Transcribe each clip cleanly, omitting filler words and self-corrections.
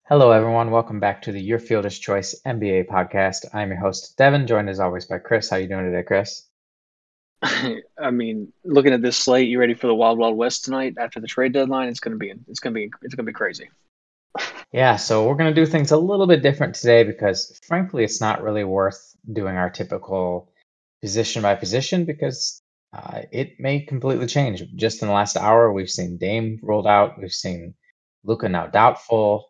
Hello, everyone. Welcome back to the Your Fielder's Choice NBA podcast. I'm your host, Devin, joined as always by Chris. How you doing today, Chris? I mean, looking at this slate, you ready for the Wild Wild West tonight after the trade deadline? It's gonna be crazy. Yeah, so we're going to do things a little bit different today because, frankly, it's not really worth doing our typical position by position because it may completely change. Just in the last hour, we've seen Dame rolled out, we've seen Luka now doubtful.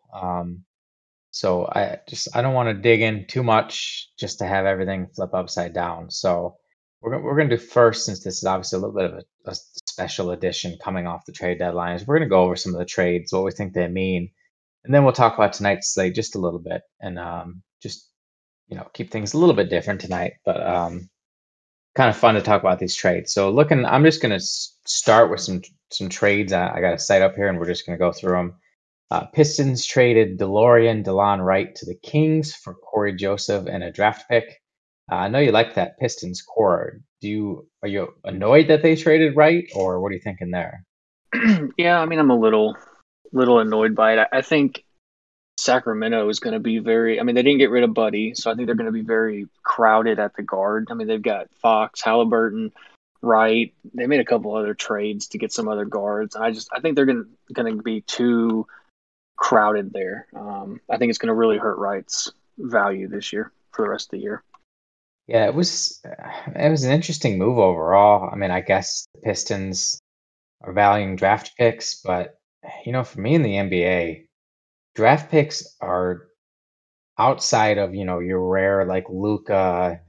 So I don't want to dig in too much just to have everything flip upside down. So we're gonna do first, since this is obviously a little bit of a special edition coming off the trade deadline, is we're gonna go over some of the trades, what we think they mean, and then we'll talk about tonight's slate just a little bit, and just keep things a little bit different tonight, but kind of fun to talk about these trades. So I'm just gonna start with some trades. I got a site up here, and we're just gonna go through them. Pistons traded DeLon Wright to the Kings for Corey Joseph and a draft pick. I know you like that Pistons core. Are you annoyed that they traded Wright, or what are you thinking there? Yeah, I mean, I'm a little annoyed by it. I think Sacramento is going to be very. I mean, they didn't get rid of Buddy, so I think they're going to be very crowded at the guard. I mean, they've got Fox, Halliburton, Wright. They made a couple other trades to get some other guards, and I think they're going to be too crowded there. I think it's going to really hurt Wright's value this year for the rest of the year. Yeah, it was an interesting move overall. I mean, I guess the Pistons are valuing draft picks, but for me in the NBA, draft picks are outside of your rare like Luca,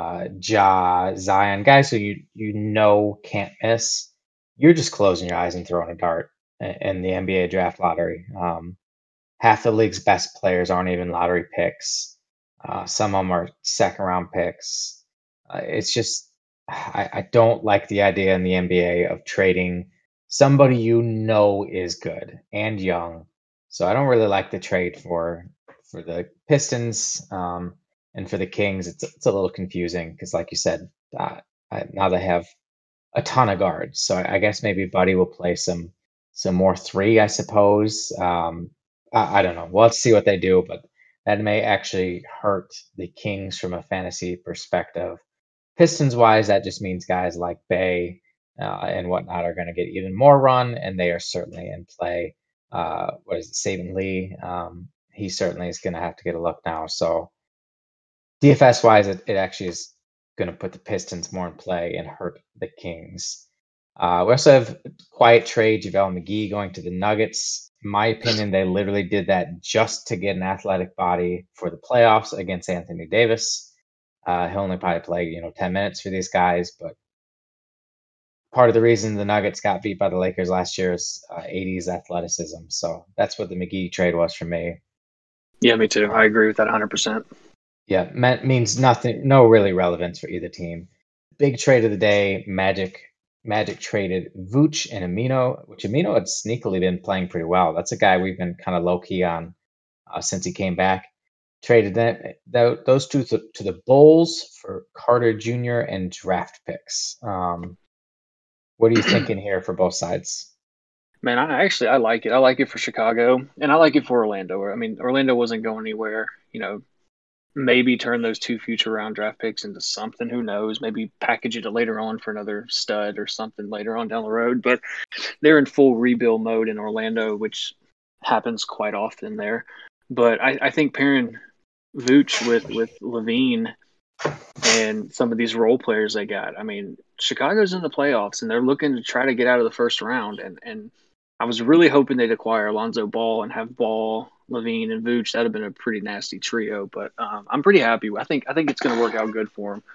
Zion, guys who you can't miss. You're just closing your eyes and throwing a dart in the NBA draft lottery. Half the league's best players aren't even lottery picks. Some of them are second round picks. It's just I don't like the idea in the NBA of trading somebody is good and young. So I don't really like the trade for the Pistons, and for the Kings. It's a little confusing because, like you said, now they have a ton of guards. So I guess maybe Buddy will play some more three, I suppose. I don't know. We'll have to see what they do, but that may actually hurt the Kings from a fantasy perspective. Pistons wise, that just means guys like Bay and whatnot are going to get even more run, and they are certainly in play. What is it, Saban Lee? He certainly is going to have to get a look now. So DFS wise, it actually is going to put the Pistons more in play and hurt the Kings. We also have quiet trade, JaVale McGee going to the Nuggets. In my opinion, they literally did that just to get an athletic body for the playoffs against Anthony Davis. He'll only probably play 10 minutes for these guys, but part of the reason the Nuggets got beat by the Lakers last year is 80s athleticism. So that's what the McGee trade was for me. Yeah, me too. I Um, agree with that 100%. yeah, means nothing, no really relevance for either team. Big trade of the day, Magic traded Vooch and Amino, which Amino had sneakily been playing pretty well. That's a guy we've been kind of low key on since he came back. Traded those two to the Bulls for Carter Jr. and draft picks. What are you thinking here for both sides? Man, I like it. I like it for Chicago, and I like it for Orlando. I mean, Orlando wasn't going anywhere. Maybe turn those two future round draft picks into something. Who knows? Maybe package it later on for another stud or something later on down the road. But they're in full rebuild mode in Orlando, which happens quite often there. But I think pairing Vooch with Levine and some of these role players they got. I mean, Chicago's in the playoffs and they're looking to try to get out of the first round. And I was really hoping they'd acquire Alonzo Ball and have Ball, Levine, and Vooch. That'd have been a pretty nasty trio. But I'm pretty happy. I think it's going to work out good for them.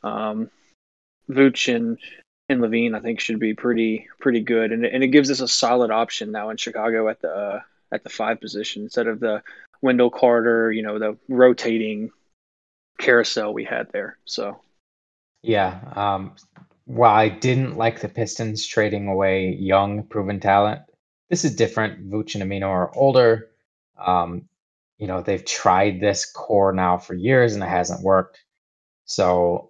Vooch and Levine, I think, should be pretty good, and it gives us a solid option now in Chicago at the five position instead of the Wendell Carter, the rotating carousel we had there. So Yeah. While I didn't like the Pistons trading away young, proven talent, this is different. Vooch and Amino are older. Um, they've tried this core now for years and it hasn't worked. So,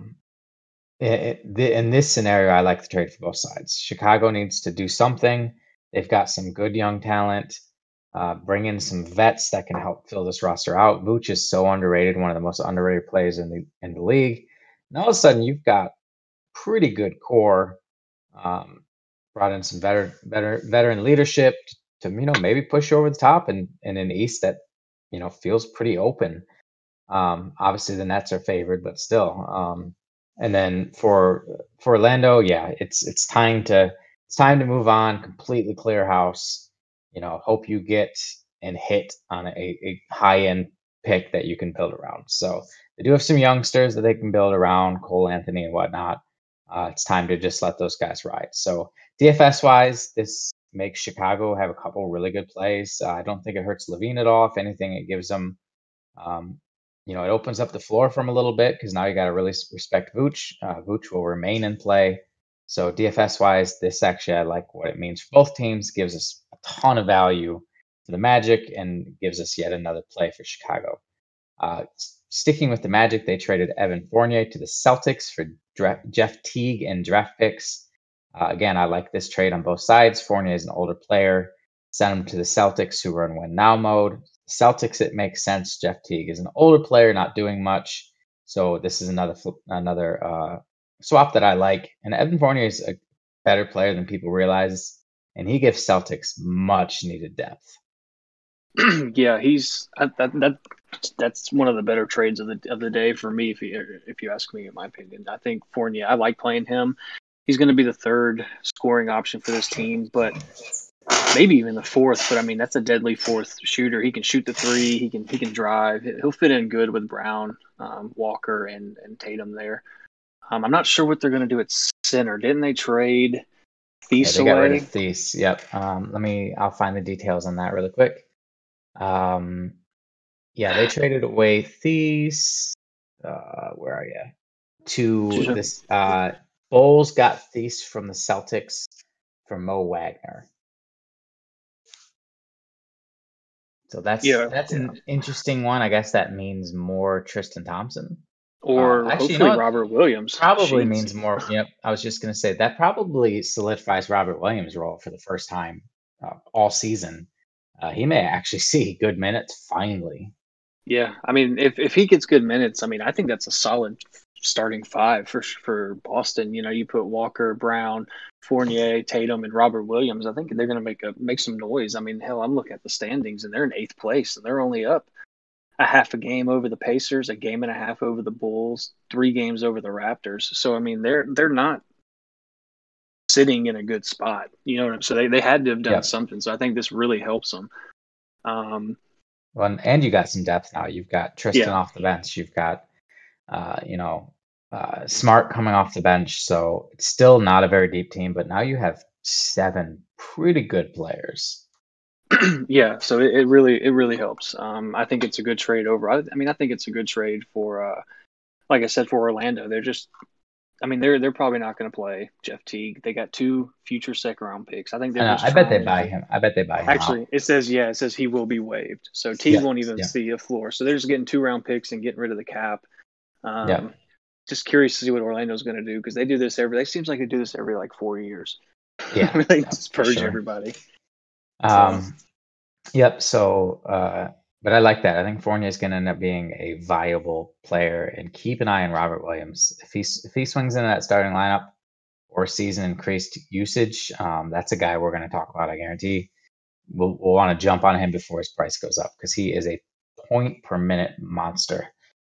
in this scenario, I like the trade for both sides. Chicago needs to do something. They've got some good young talent. bring in some vets that can help fill this roster out. Vooch is so underrated, one of the most underrated players in the league. And all of a sudden, you've got pretty good core. Brought in some veteran leadership to maybe push over the top in an East that feels pretty open. Obviously, the Nets are favored, but still. And then for Orlando, yeah, it's time to move on, completely clear house. Hope you get and hit on a high end pick that you can build around. So they do have some youngsters that they can build around, Cole Anthony and whatnot. It's time to just let those guys ride. So DFS wise, this makes Chicago have a couple really good plays. I don't think it hurts Levine at all. If anything, it gives them, it opens up the floor from a little bit because now you got to really respect Vooch. Vooch will remain in play. So DFS wise, this actually I like what it means for both teams. Gives us a ton of value for the Magic and gives us yet another play for Chicago. Sticking with the Magic, they traded Evan Fournier to the Celtics for Jeff Teague and draft picks. Again, I like this trade on both sides. Fournier is an older player. Send him to the Celtics, who are in win now mode. Celtics, it makes sense. Jeff Teague is an older player, not doing much. So this is another swap that I like. And Evan Fournier is a better player than people realize, and he gives Celtics much needed depth. Yeah, that's one of the better trades of the day for me. If you ask me, in my opinion, I think Fournier. I like playing him. He's going to be the third scoring option for this team, but maybe even the fourth. But I mean, that's a deadly fourth shooter. He can shoot the three. He can drive. He'll fit in good with Brown, Walker, and Tatum there. I'm not sure what they're going to do at center. Didn't they trade Thies they got rid away? of Thies. Yep. I'll find the details on that really quick. Yeah, they traded away Thies. Where are you? To this. Bulls got Thies from the Celtics for Mo Wagner. So that's an interesting one. I guess that means more Tristan Thompson. Or actually, hopefully Robert Williams. Probably means more. Yep. I was just going to say that probably solidifies Robert Williams' role for the first time all season. He may actually see good minutes finally. Yeah, I mean, if he gets good minutes, I mean, I think that's a solid starting five for Boston. You put Walker, Brown, Fournier, Tatum, and Robert Williams. I think they're going to make some noise. I mean, hell, I'm looking at the standings, and they're in 8th place, and they're only up a half a game over the Pacers, a game and a half over the Bulls, 3 games over the Raptors. So I mean, they're not sitting in a good spot. You know what I'm saying? So they had to have done something. So I think this really helps them. Well, and you got some depth now. You've got Tristan off the bench. You've got, Smart coming off the bench. So it's still not a very deep team, but now you have 7 pretty good players. Yeah, so it really helps. I think it's a good trade over. I mean, I think it's a good trade for, like I said, for Orlando. They're probably not going to play Jeff Teague. They got 2 future 2nd-round picks. I think I bet they buy him. Actually, it says he will be waived. So Teague won't even see a floor. So they're just getting 2-round picks and getting rid of the cap. Just curious to see what Orlando's going to do because they do this it seems like they do this every like 4 years. Yeah, they just purge everybody. Yep. So, but I like that. I think Fournier is going to end up being a viable player, and keep an eye on Robert Williams. If he swings into that starting lineup or sees an increased usage, that's a guy we're going to talk about. I guarantee we'll want to jump on him before his price goes up because he is a point per minute monster.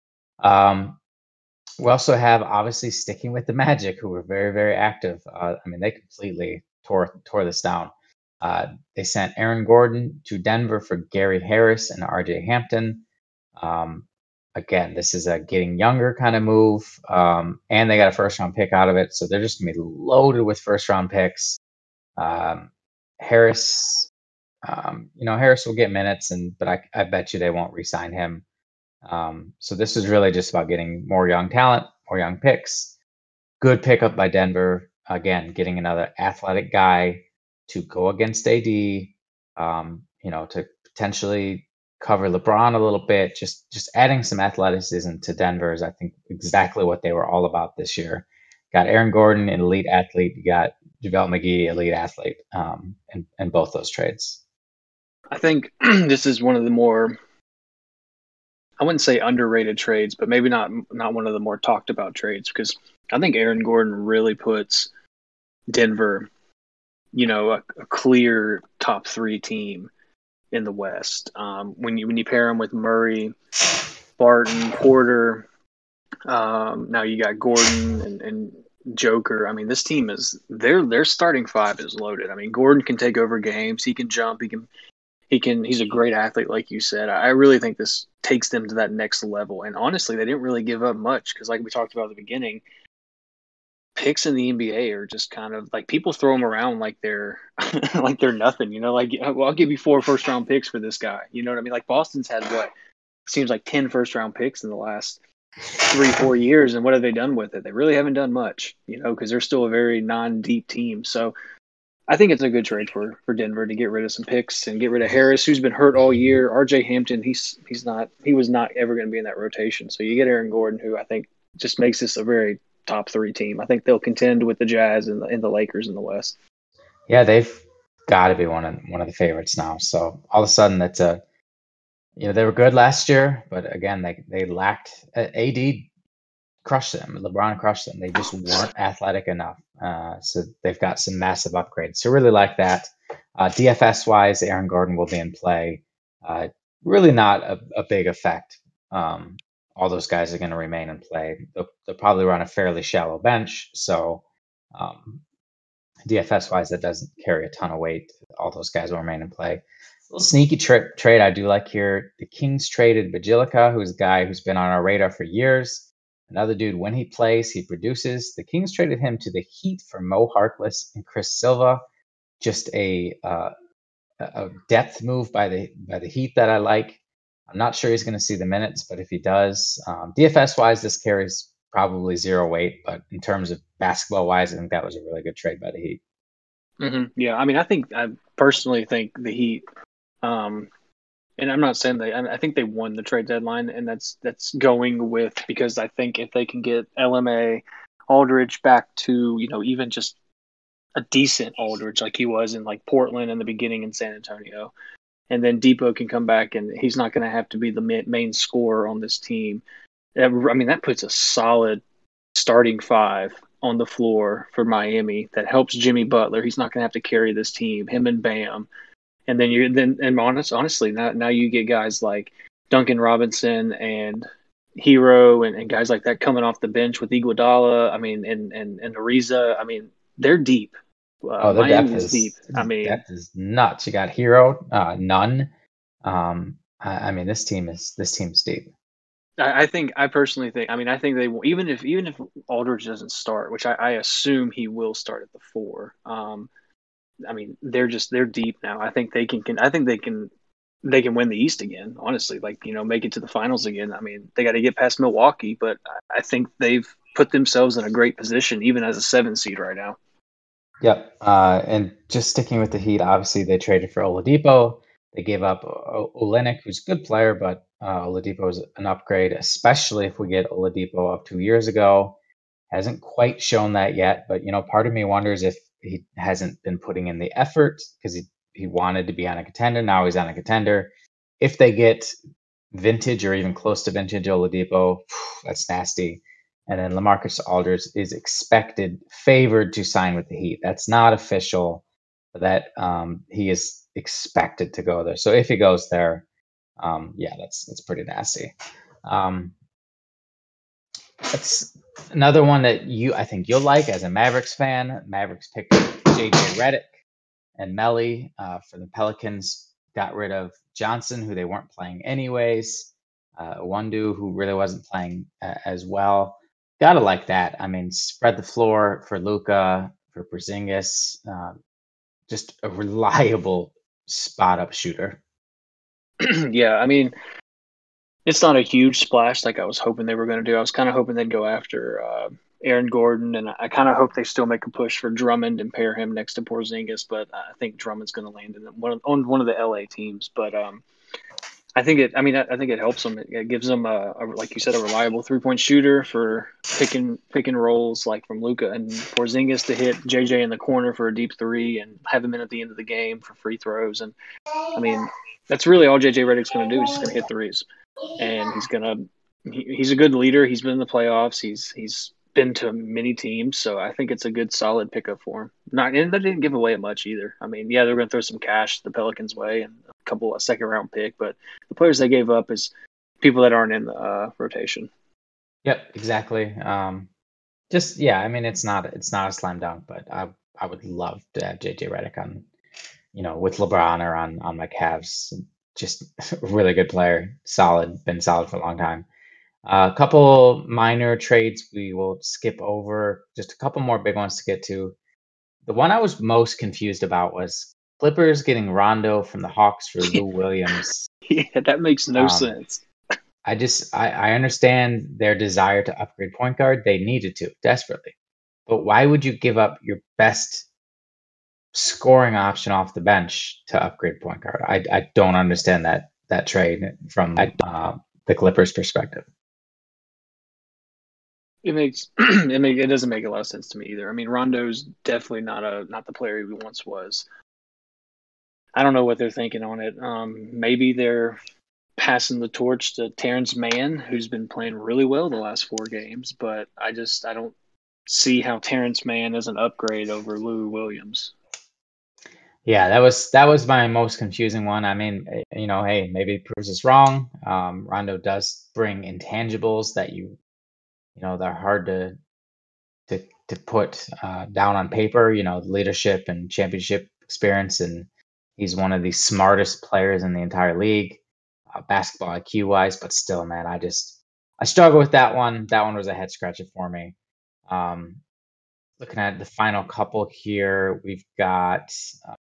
We also have, obviously, sticking with the Magic, who were very, very active. They completely tore this down. They sent Aaron Gordon to Denver for Gary Harris and RJ Hampton. Again, this is a getting younger kind of move, and they got a 1st-round pick out of it, so they're just going to be loaded with 1st-round picks. Harris, Harris will get minutes, but I bet you they won't re-sign him. So this is really just about getting more young talent, more young picks. Good pickup by Denver. Again, getting another athletic guy to go against AD, to potentially cover LeBron a little bit. Just adding some athleticism to Denver is, I think, exactly what they were all about this year. Got Aaron Gordon, an elite athlete. You got JaVale McGee, elite athlete, in both those trades. I think this is one of the more, I wouldn't say underrated trades, but maybe not one of the more talked about trades, because I think Aaron Gordon really puts Denver, a clear top three team in the West. When you pair him with Murray, Barton, Porter, now you got Gordon and Joker. I mean, this team is their starting five is loaded. I mean, Gordon can take over games. He can jump. He's a great athlete, like you said. I really think this takes them to that next level. And honestly, they didn't really give up much because, like we talked about at the beginning, picks in the NBA are just kind of like people throw them around like they're like they're nothing. Like, well, I'll give you 4 first-round picks for this guy. You know what I mean? Like Boston's had what seems like 10 first-round picks in the last 3-4 years, and what have they done with it? They really haven't done much, because they're still a very non-deep team. So I think it's a good trade for Denver to get rid of some picks and get rid of Harris, who's been hurt all year. RJ Hampton, he was not ever going to be in that rotation. So you get Aaron Gordon, who I think just makes this a very top 3 team. I think they'll contend with the Jazz and the Lakers in the West. Yeah, they've got to be one of the favorites now. So all of a sudden, they were good last year, but again, they lacked. AD crushed them. LeBron crushed them. They just weren't athletic enough. So they've got some massive upgrades. So really like that. DFS wise, Aaron Gordon will be in play. Really not a big effect. All those guys are going to remain in play. They'll probably run a fairly shallow bench. So DFS wise, that doesn't carry a ton of weight. All those guys will remain in play. A little sneaky trade I do like here. The Kings traded Bajilica, who's a guy who's been on our radar for years. Another dude, when he plays, he produces. The Kings traded him to the Heat for Mo Harkless and Chris Silva. Just a depth move by the Heat that I like. I'm not sure he's going to see the minutes, but if he does, DFS wise, this carries probably 0 weight. But in terms of basketball wise, I think that was a really good trade by the Heat. Mm-hmm. Yeah, I mean, I personally think the Heat. And I'm not saying I think they won the trade deadline, and that's going with, because I think if they can get LMA Aldridge back to, even just a decent Aldridge like he was in like Portland in the beginning in San Antonio, and then Depot can come back and he's not going to have to be the main scorer on this team. I mean, that puts a solid starting 5 on the floor for Miami that helps Jimmy Butler. He's not going to have to carry this team, him and Bam. And then honestly, now you get guys like Duncan Robinson and Hero and guys like that coming off the bench with Iguodala. I mean, and Ariza. I mean, they're deep. Their Miami is deep. I mean, depth is nuts. You got Hero, none. I mean, this team's deep. I personally think. I mean, I think they will, even if Aldridge doesn't start, which I assume he will start at the 4. I mean, they're deep now. I think they can win the East again. Honestly, like, make it to the finals again. I mean, they got to get past Milwaukee, but I think they've put themselves in a great position, even as a 7 seed right now. Yep. And just sticking with the Heat, obviously they traded for Oladipo. They gave up Olynyk, who's a good player, but Oladipo is an upgrade, especially if we get Oladipo of 2 years ago. Hasn't quite shown that yet, but part of me wonders if he hasn't been putting in the effort because he wanted to be on a contender. Now he's on a contender. If they get vintage or even close to vintage Oladipo, that's nasty. And then LaMarcus Aldridge is favored to sign with the Heat. That's not official, but that he is expected to go there. So if he goes there, that's pretty nasty. That's another one that I think you'll like as a Mavericks fan. Mavericks picked JJ Redick and Melly for the Pelicans. Got rid of Johnson, who they weren't playing anyways. Wundu, who really wasn't playing as well. Gotta like that. I mean, spread the floor for Luka, for Porzingis. Just a reliable spot-up shooter. Yeah, I mean, it's not a huge splash like I was hoping they were going to do. I was kind of hoping they'd go after Aaron Gordon, and I kind of hope they still make a push for Drummond and pair him next to Porzingis, but I think Drummond's going to land on one of the LA teams. But I think it. I mean, I think it helps them. It gives them like you said, a reliable 3-point shooter for picking rolls like from Luka and Porzingis to hit JJ in the corner for a deep three and have him in at the end of the game for free throws. And I mean, that's really all JJ Redick's going to do. He's just going to hit threes, and he's a good leader. He's been in the playoffs. He's been to many teams, so I think it's a good solid pickup for him. Not and they didn't give away much either. I mean, yeah, they're going to throw some cash the Pelicans' way and a second round pick, but the players they gave up is people that aren't in the rotation. Yep, exactly. Just yeah, I mean it's not a slam dunk, but I would love to have JJ Redick on, with LeBron or on my Cavs. Just a really good player, solid, been solid for a long time. A couple minor trades we will skip over. Just a couple more big ones to get to. The one I was most confused about was Clippers getting Rondo from the Hawks for Lou Williams. Yeah, that makes no Um, sense. I understand their desire to upgrade point guard. They needed to desperately. But why would you give up your best scoring option off the bench to upgrade point guard? I don't understand that trade from the Clippers perspective. It doesn't make a lot of sense to me either. I mean, Rondo's definitely not the player he once was. I don't know what they're thinking on it. Maybe they're passing the torch to Terrence Mann, who's been playing really well the last 4 games, but I don't see how Terrence Mann is an upgrade over Lou Williams. Yeah, that was my most confusing one. I mean, hey, maybe it proves us wrong. Rondo does bring intangibles that they're hard to put down on paper. Leadership and championship experience, and he's one of the smartest players in the entire league, basketball IQ wise. But still, man, I struggle with that one. That one was a head scratcher for me. Um, Looking at the final couple here, we've got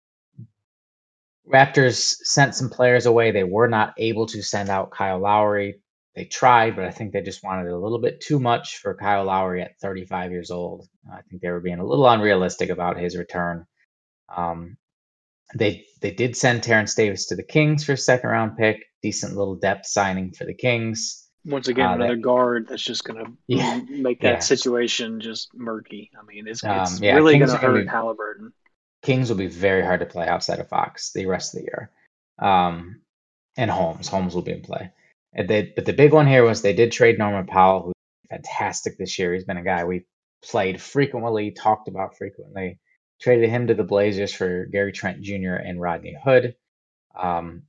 Raptors sent some players away. They were not able to send out Kyle Lowry. They tried, but I think they just wanted a little bit too much for Kyle Lowry at 35 years old. I think they were being a little unrealistic about his return. Um, they did send Terrence Davis to the Kings for a second round pick. Decent little depth signing for the Kings. Once again, That another guard that's just going Yeah, to make that yeah, situation just murky. I mean, it's yeah. really going to hurt Halliburton. Kings will be very hard to play outside of Fox the rest of the year. Um, and Holmes will be in play. But the big one here was they did trade Norman Powell, who's fantastic this year. He's been a guy we played frequently, talked about frequently. Traded him to the Blazers for Gary Trent Jr. and Rodney Hood. Um,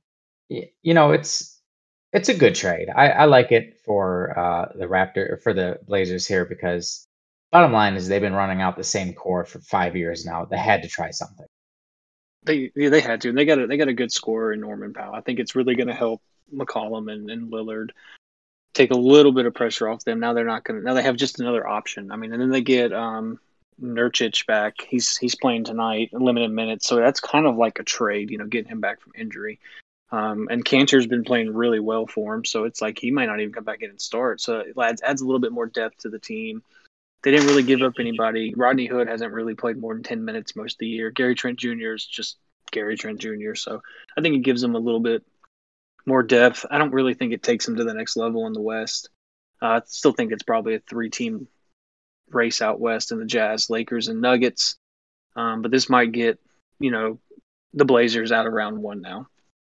it's a good trade. I like it for the for the Blazers here because bottom line is they've been running out the same core for 5 years now. They had to try something. They had to, and they got a good scorer in Norman Powell. I think it's really going to help McCollum and Lillard take a little bit of pressure off them. Now they're not going to. Now they have just another option. I mean, and then they get Nurkic back. He's playing tonight, limited minutes, so that's kind of like a trade. Getting him back from injury. And Cantor's been playing really well for him, so it's like he might not even come back in and start. So it adds a little bit more depth to the team. They didn't really give up anybody. Rodney Hood hasn't really played more than 10 minutes most of the year. Gary Trent Jr. is just Gary Trent Jr., so I think it gives them a little bit more depth. I don't really think it takes them to the next level in the West. I still think it's probably a 3-team race out West in the Jazz, Lakers, and Nuggets. But this might get, the Blazers out of round 1 now.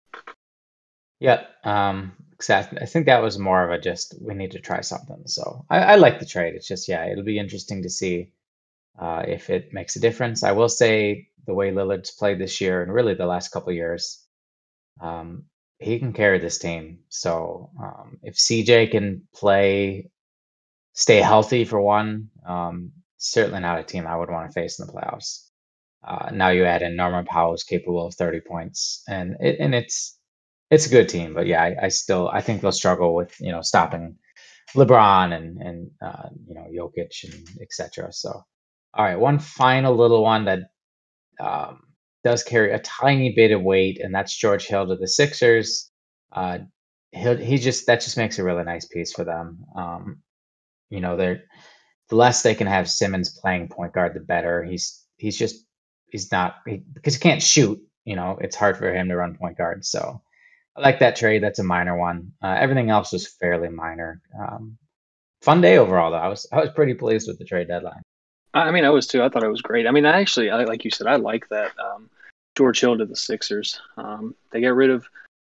Yeah, exactly. I think that was more of a just we need to try something. So I like the trade. It's just yeah, it'll be interesting to see if it makes a difference. I will say the way Lillard's played this year and really the last couple of years, um, he can carry this team. So if CJ can stay healthy for one, certainly not a team I would want to face in the playoffs. Now you add in Norman Powell is capable of 30 points, and it's a good team. But yeah, I think they'll struggle with stopping LeBron and Jokic and etc. So all right, one final little one that does carry a tiny bit of weight, and that's George Hill to the Sixers. That just makes a really nice piece for them. They're the less they can have Simmons playing point guard, the better. He's not because he can't shoot. It's hard for him to run point guard. So I like that trade. That's a minor one. Everything else was fairly minor. Fun day overall, though. I was pretty pleased with the trade deadline. I mean, I was too. I thought it was great. I mean, like you said, I like that George Hill to the Sixers. They get rid of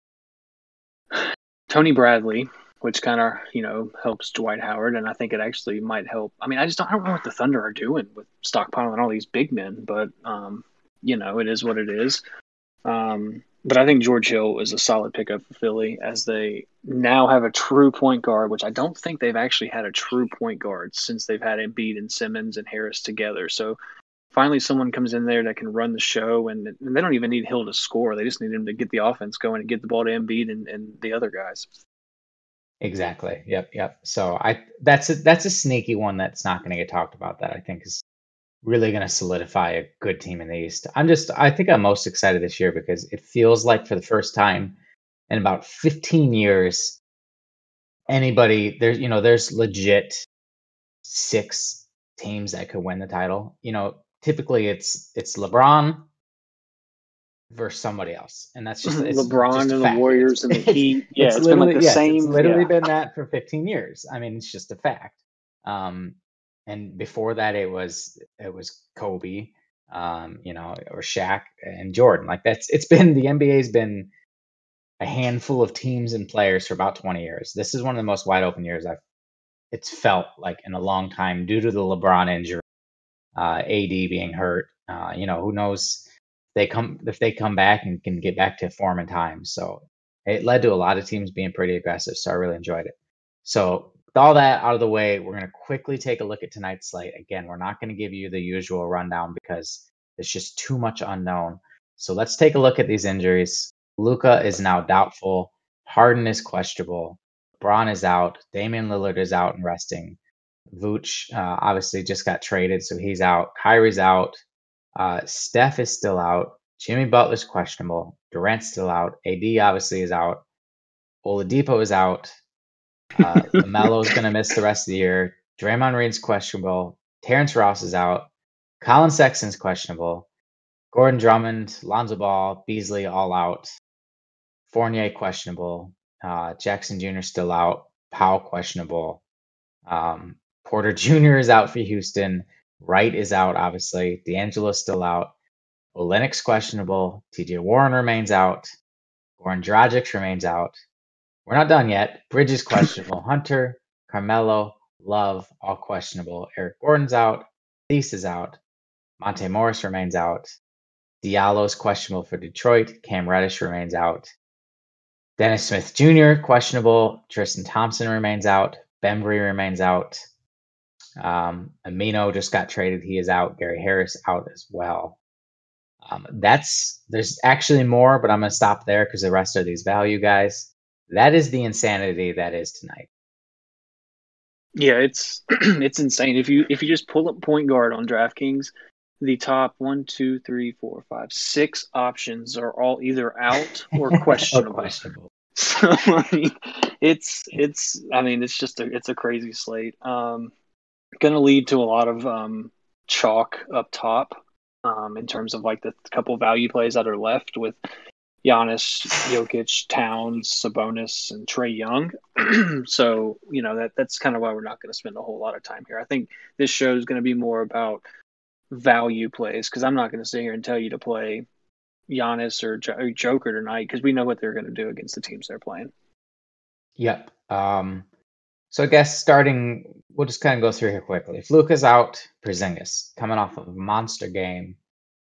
Tony Bradley, which kind of helps Dwight Howard, and I think it actually might help. I mean, I don't know what the Thunder are doing with stockpiling all these big men, but it is what it is. But I think George Hill is a solid pickup for Philly as they now have a true point guard, which I don't think they've actually had a true point guard since they've had Embiid and Simmons and Harris together. So finally someone comes in there that can run the show, and they don't even need Hill to score. They just need him to get the offense going and get the ball to Embiid and the other guys. Exactly. Yep. So that's a sneaky one that's not going to get talked about. That I think is really going to solidify a good team in the East. I think I'm most excited this year because it feels like for the first time in about 15 years, there's legit 6 teams that could win the title. Typically it's LeBron versus somebody else, and that's just it's LeBron just a and the fact. Warriors and the Heat. Yeah, It's it's been like literally the yes, same. it's literally Yeah. been that for 15 years. I mean, it's just a fact. And before that, it was Kobe, or Shaq and Jordan. Like it's been the NBA's been a handful of teams and players for about 20 years. This is one of the most wide open years it's felt like in a long time due to the LeBron injury, AD being hurt. Who knows if they come back and can get back to form in time. So it led to a lot of teams being pretty aggressive. So I really enjoyed it. So with all that out of the way, we're going to quickly take a look at tonight's slate. Again, we're not going to give you the usual rundown because it's just too much unknown. So let's take a look at these injuries. Luka is now doubtful. Harden is questionable. Braun is out. Damian Lillard is out and resting. Vooch obviously just got traded, so he's out. Kyrie's out. Steph is still out. Jimmy Butler's questionable. Durant's still out. AD obviously is out. Oladipo is out. LaMelo's going to miss the rest of the year. Draymond Green's questionable. Terrence Ross is out. Colin Sexton's questionable. Gordon Drummond, Lonzo Ball, Beasley all out. Fournier questionable. Jackson Jr. still out. Powell questionable. Porter Jr. is out for Houston. Wright is out, obviously. D'Angelo's still out. Olenek's questionable. TJ Warren remains out. Goran Dragic remains out. We're not done yet. Bridges questionable. Hunter, Carmelo, Love, all questionable. Eric Gordon's out. Thies is out. Monte Morris remains out. Diallo's questionable for Detroit. Cam Reddish remains out. Dennis Smith Jr. questionable. Tristan Thompson remains out. Bembry remains out. Amino just got traded. He is out. Gary Harris out as well. There's actually more, but I'm going to stop there because the rest are these value guys. That is the insanity that is tonight. Yeah, it's it's insane. If you just pull up point guard on DraftKings, the top 1, 2, 3, 4, 5, 6 options are all either out or questionable. So I mean, it's a crazy slate. Going to lead to a lot of chalk up top in terms of like the couple value plays that are left with Giannis, Jokic, Towns, Sabonis, and Trae Young. So that's kind of why we're not going to spend a whole lot of time here. I think this show is going to be more about value plays because I'm not going to sit here and tell you to play Giannis or Joker tonight because we know what they're going to do against the teams they're playing. Yep. So I guess we'll just kind of go through here quickly. If Luka's out, Porzingis coming off of a monster game.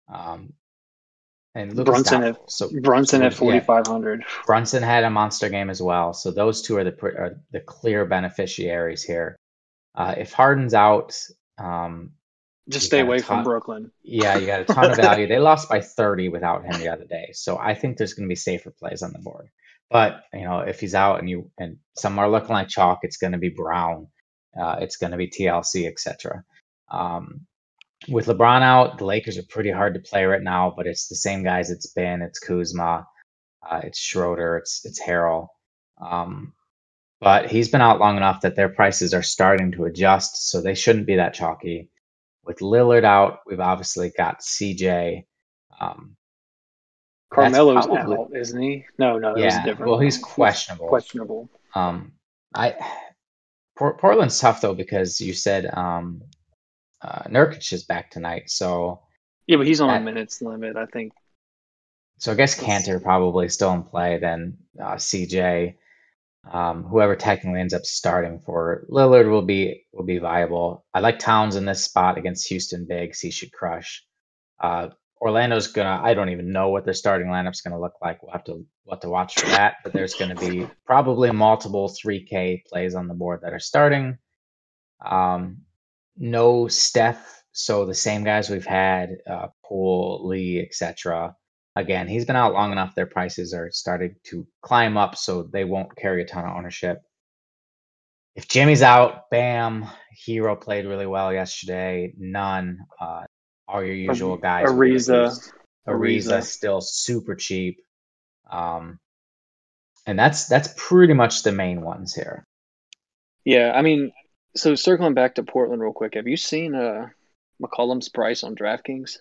And Luka's Brunson at 4,500. Yeah. Brunson had a monster game as well. So those two are the clear beneficiaries here. If Harden's out, just stay away from Brooklyn. Yeah, you got a ton of value. They lost by 30 without him the other day. So I think there's going to be safer plays on the board. But if he's out and some are looking like chalk, it's going to be Brown, it's going to be TLC, etc. With LeBron out, the Lakers are pretty hard to play right now, but it's the same guys it's been. It's Kuzma, it's Schroeder, it's Harrell. But he's been out long enough that their prices are starting to adjust, so they shouldn't be that chalky. With Lillard out, we've obviously got CJ. That's Carmelo's probably, out, isn't he? No, it was a yeah. different Well, he's one. He's questionable. questionable. Um, I Portland's tough though because you said Nurkic is back tonight, so Yeah, but he's on a that minutes limit, I think. so I guess Let's Cantor see. probably still in play. Then CJ, whoever technically ends up starting for Lillard will be viable. I like Towns in this spot against Houston Bigs. He should crush. Uh, Orlando's gonna. I don't even know what their starting lineup's gonna look like. We'll have to watch for that. But there's gonna be probably multiple 3K plays on the board that are starting. Um, no Steph, so the same guys we've had, Poole, Lee, etc. Again, he's been out long enough. Their prices are starting to climb up, so they won't carry a ton of ownership. If Jimmy's out, bam. Hero played really well yesterday. None. All your usual guys we would Ariza. use. Ariza Ariza. still super cheap. Um, and that's pretty much the main ones here. Yeah, I mean, so circling back to Portland real quick, have you seen McCollum's price on DraftKings?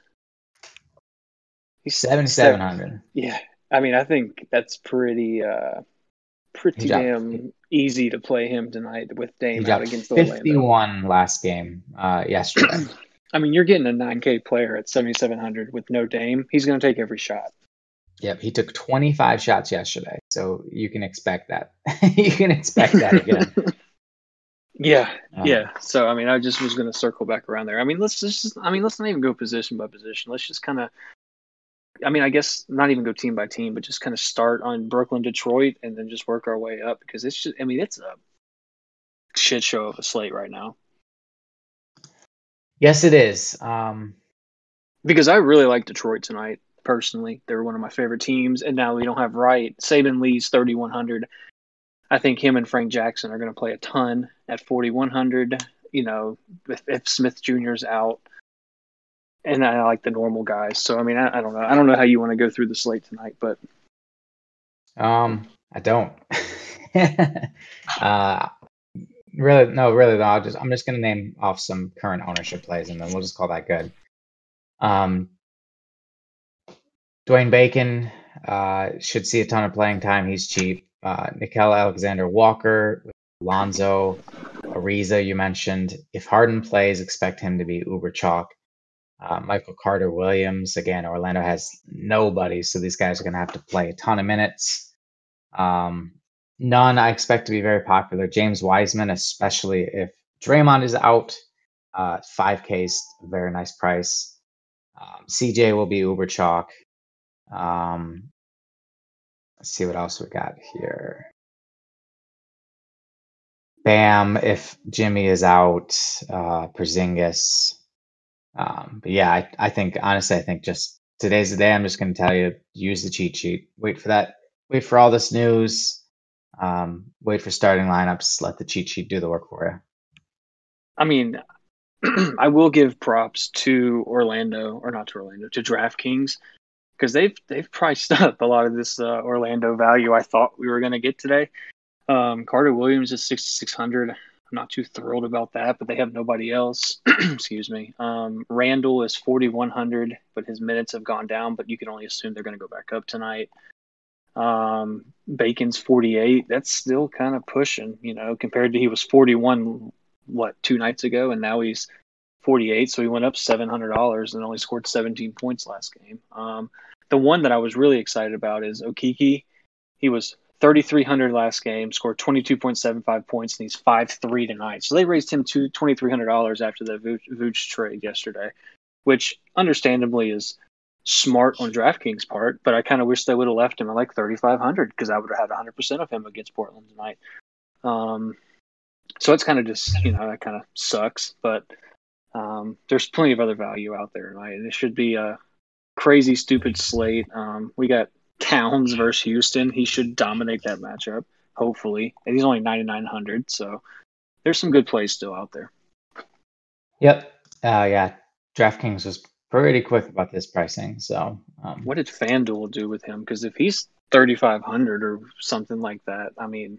He's 7,700. yeah. I mean, I think that's He pretty dropped damn easy to play him tonight with he Dame out dropped against Orlando. 51 last game, yesterday. I mean, you're getting a 9K player at 7,700 with no Dame. He's going to take every shot. Yep, he took 25 shots yesterday, so you can expect that. You can expect that again. Yeah, Um, yeah. So I mean, I just was going to circle back around there. I mean, let's not even go position by position. Let's just kind of, I mean, I guess not even go team by team, but just kind of start on Brooklyn, Detroit, and then just work our way up because it's just, I mean, it's a shit show of a slate right now. yes, it is. Because I really like Detroit tonight. Personally, they're one of my favorite teams, and now we don't have Wright. Saban Lee's 3,100. I think him and Frank Jackson are going to play a ton at 4,100. You know, if Smith Jr.'s out, and I like the normal guys. So I mean, I don't know. I don't know how you want to go through the slate tonight, but I don't. uh, really, no, really, no. I'm just gonna name off some current ownership plays, and then we'll just call that good. Um, Dwayne Bacon should see a ton of playing time. He's cheap. Nickel Alexander Walker, Lonzo, Ariza, you mentioned. If Harden plays, expect him to be uber chalk. Michael Carter Williams, again, Orlando has nobody, so these guys are going to have to play a ton of minutes. None I expect to be very popular. James Wiseman, especially if Draymond is out, 5K is a very nice price. CJ will be uber chalk. Let's see what else we got here. Bam, if Jimmy is out, Porzingis. But yeah, I think honestly, I think just today's the day. I'm just going to tell you, use the cheat sheet. Wait for that. Wait for all this news. Wait for starting lineups. Let the cheat sheet do the work for you. I mean, I will give props to Orlando, or not to Orlando, to DraftKings because they've priced up a lot of this Orlando value I thought we were going to get today. Carter Williams is 6,600. I'm not too thrilled about that, but they have nobody else. Excuse me. Randall is 4,100, but his minutes have gone down, but you can only assume they're going to go back up tonight. Bacon's 48. That's still kind of pushing, compared to he was 41, 2 nights ago, and now he's 48. So he went up $700 and only scored 17 points last game. The one that I was really excited about is Okeke. He was 3,300 last game, scored 22.75 points, and he's 5'3" tonight. So they raised him to $2,300 after the Vooch trade yesterday, which understandably is smart on DraftKings' part, but I kind of wish they would have left him at like 3,500 because I would have had 100% of him against Portland tonight. So it's kind of just, that kind of sucks, but there's plenty of other value out there tonight, and it should be a crazy, stupid slate. We got Towns versus Houston. He should dominate that matchup, hopefully. And he's only 9,900, so there's some good plays still out there. Yep. Yeah. DraftKings was pretty quick about this pricing. So what did FanDuel do with him? Because if he's 3,500 or something like that, I mean,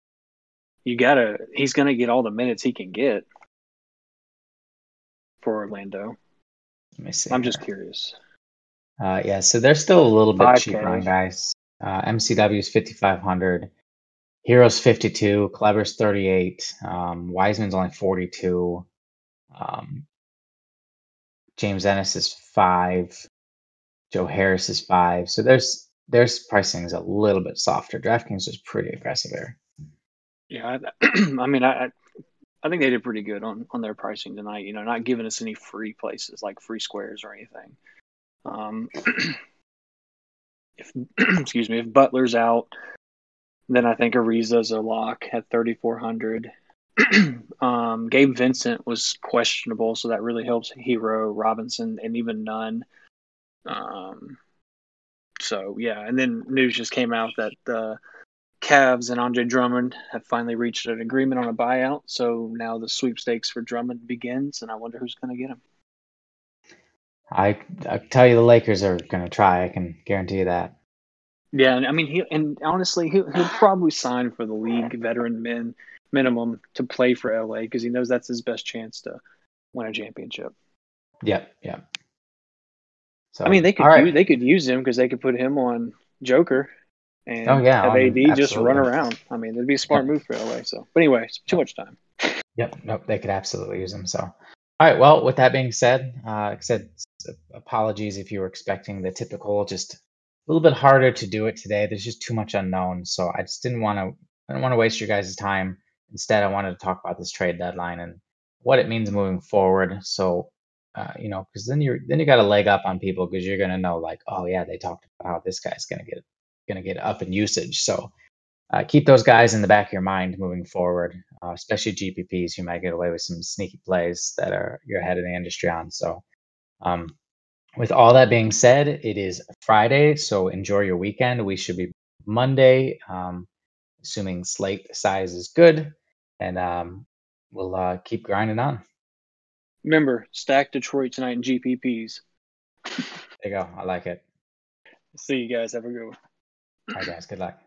he's gonna get all the minutes he can get for Orlando. let me see. I'm just curious. Yeah, so they're still a little bit cheaper on 5K. guys. MCW is 5,500. Hero's 52. Clever's 38. Wiseman's only 42. Um, James Ennis is 5. Joe Harris is 5. So there's pricing is a little bit softer. DraftKings was pretty aggressive there. Yeah, I mean, I think they did pretty good on their pricing tonight. You know, not giving us any free places like free squares or anything. If excuse me, if Butler's out, then I think Ariza's a lock at 3,400. Gabe Vincent was questionable, so that really helps Hero, Robinson, and even Nunn. So yeah, and then news just came out that the Cavs and Andre Drummond have finally reached an agreement on a buyout. So now the sweepstakes for Drummond begins, and I wonder who's going to get him. I tell you, the Lakers are going to try. I can guarantee you that. Yeah, and I mean, honestly, he'll probably sign for the league veteran minimum to play for LA because he knows that's his best chance to win a championship. Yep. So, I mean, all right. they could use him because they could put him on Joker Oh and yeah, have AD just run absolutely. around. I mean, it'd be a smart Yep. move for LA. So, but anyway, it's too Yep. much time. Yep. Nope. They could absolutely use them. So, all right. Well, with that being said, like I said, apologies if you were expecting the typical, just a little bit harder to do it today. There's just too much unknown. So I just I didn't want to waste your guys' time. Instead, I wanted to talk about this trade deadline and what it means moving forward. So, because then you got a leg up on people because you're gonna know like, oh yeah, they talked about how this guy's gonna get up in usage. So keep those guys in the back of your mind moving forward, especially GPPs. You might get away with some sneaky plays that are you're ahead of the industry on. So, um, with all that being said, it is Friday, so enjoy your weekend. We should be Monday, assuming slate size is good, and we'll keep grinding on. Remember, stack Detroit tonight in GPPs. There you go. I like it. See you guys. Have a good one. All right, guys. Good luck.